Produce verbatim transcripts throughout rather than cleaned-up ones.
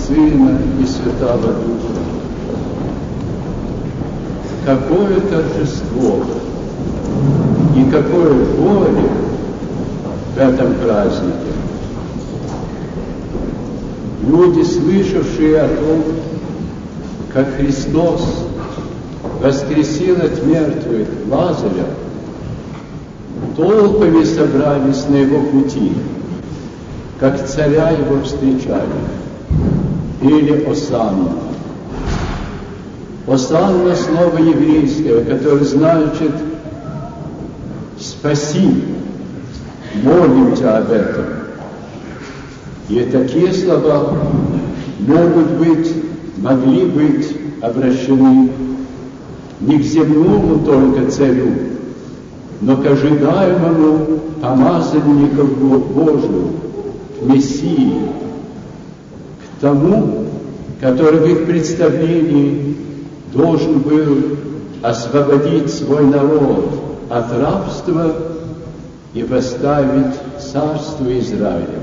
Сына и Святого Духа. Какое торжество и какое горе в этом празднике! Люди, слышавшие о том, как Христос воскресил от мертвых Лазаря, толпами собрались на его пути, как царя его встречали, пели «Осанна». «Осанна» — слово еврейское, которое значит «спаси», «молим тебя об этом». И такие слова могут быть, могли быть обращены не к земному только царю, но к ожидаемому помазаннику Божию, к Мессии, к тому, который в их представлении должен был освободить свой народ от рабства и поставить царство Израилева.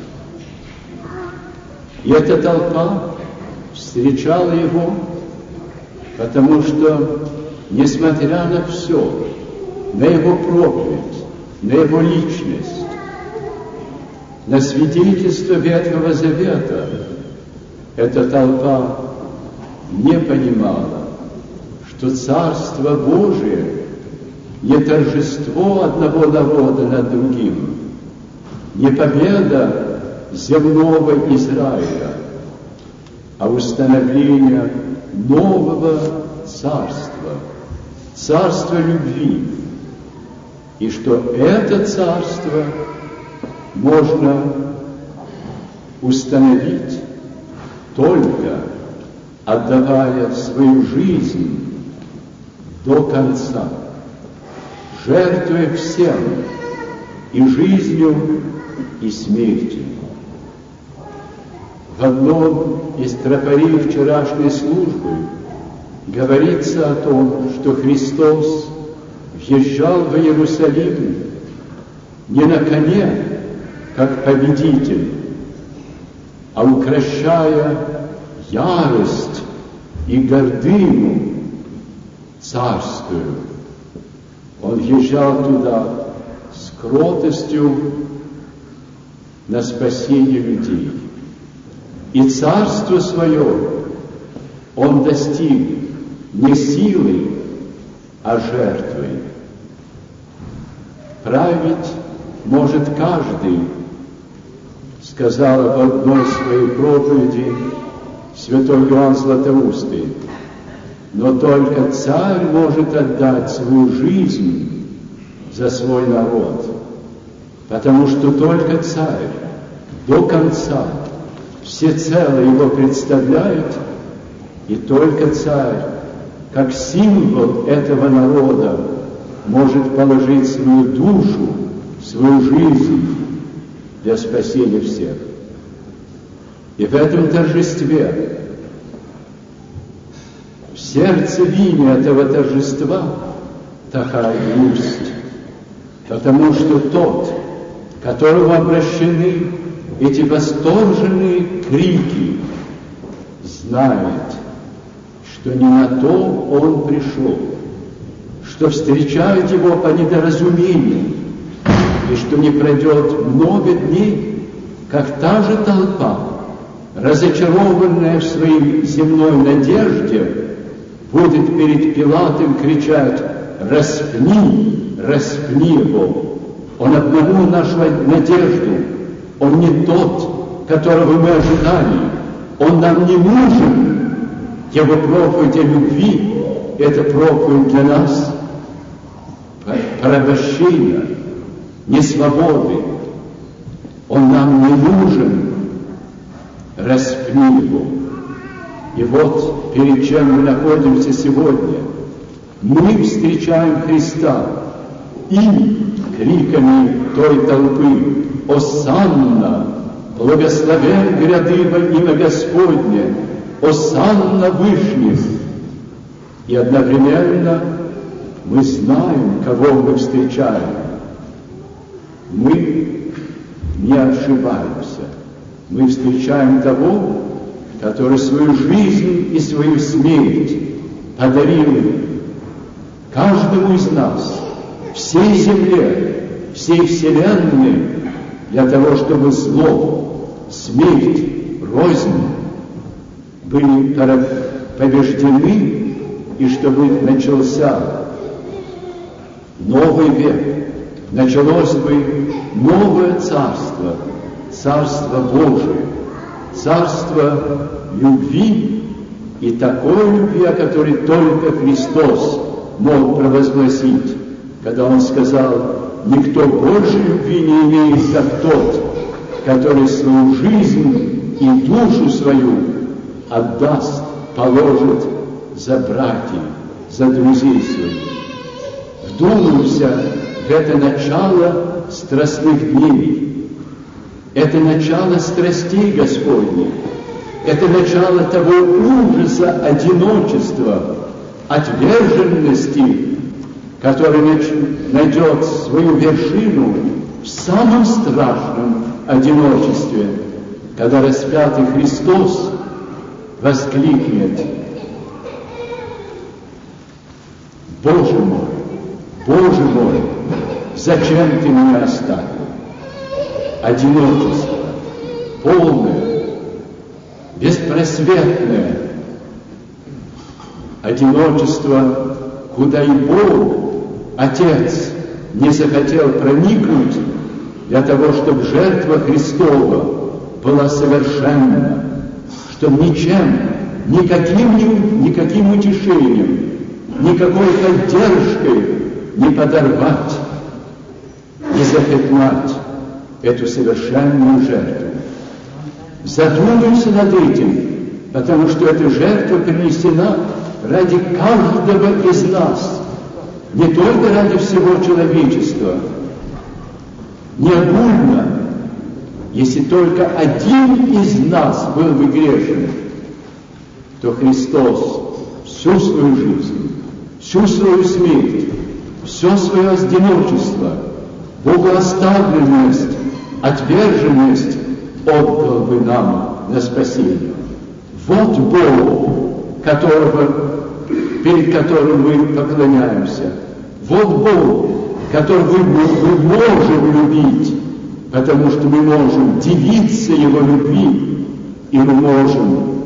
И эта толпа встречала его, потому что, несмотря на все, на его проповедь, на его личность, на свидетельство Ветхого Завета, эта толпа не понимала, что Царство Божие не торжество одного народа над другим, не победа земного Израиля, а установление нового царства, царства любви, и что это царство можно установить только отдавая свою жизнь до конца, жертвуя всем, и жизнью, и смертью. В одном из тропарей вчерашней службы говорится о том, что Христос въезжал в Иерусалим не на коне, как победитель, а укрощая ярость и гордыню царскую. Он въезжал туда с кротостью на спасение людей. И царство свое он достиг не силой, а жертвой. Править может каждый, сказал в одной своей проповеди святой Иоанн Златоустый, но только царь может отдать свою жизнь за свой народ, потому что только царь до конца всецело его представляет, и только царь, как символ этого народа, может положить свою душу, свою жизнь для спасения всех. И в этом торжестве, в сердцевине этого торжества такая грусть, потому что тот, которому обращены эти восторженные крики, знает, что не на то он пришел, что встречают его по недоразумению, и что не пройдет много дней, как та же толпа, разочарованная в своей земной надежде, будет перед Пилатом кричать: «Распни, распни его! Он обманул нашу надежду, он не тот, которого мы ожидали, он нам не нужен». Его проповедь о любви — это проповедь для нас порабощения, не свободы. Он нам не нужен. Распни его. И вот перед чем мы находимся сегодня. Мы встречаем Христа и криками той толпы: «Осанна! Благословен гряды во имя Господне! Осанна вышних!» И одновременно мы знаем, кого мы встречаем. Мы не ошибаемся. Мы встречаем того, который свою жизнь и свою смерть подарил каждому из нас, всей земле, всей вселенной, для того, чтобы зло, смерть, рознь были побеждены, и чтобы начался новый век, началось бы новое царство, царство Божие, царство любви, и такой любви, о которой только Христос мог провозгласить, когда Он сказал: «Никто больше любви не имеет, как тот, который свою жизнь и душу свою отдаст, положит за братьев, за друзей своих». Вдумаемся в это начало страстных дней, это начало страстей Господних, это начало того ужаса одиночества, отверженности, который найдет свою вершину в самом страшном одиночестве, когда распятый Христос воскликнет: «Боже мой, Боже мой, зачем Ты меня оставил?» Одиночество, полное, беспросветное одиночество, куда и Бог, Отец, не захотел проникнуть для того, чтобы жертва Христова была совершенна, чтобы ничем, никаким, никаким утешением, никакой поддержкой не подорвать, не запятнать эту совершенную жертву. Задумайся над этим, потому что эта жертва принесена ради каждого из нас, не только ради всего человечества. Не огульно, если только один из нас был бы грешен, то Христос всю свою жизнь, всю свою смерть, все свое одиночество, богооставленность, отверженность отдал бы нам на спасение. Вот Бог, которого, перед которым мы поклоняемся. Вот Бог, которого мы можем любить, потому что мы можем дивиться Его любви, и мы можем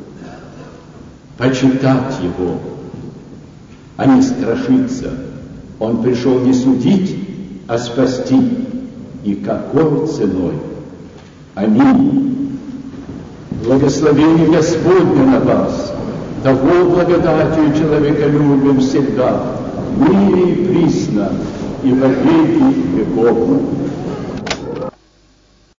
почитать Его, а не страшиться. Он пришел не судить, а спасти. И какой ценой? Аминь. Благословение Господне на вас, того благодатью и человеколюбием всегда, ныне и присно, и во веки веков.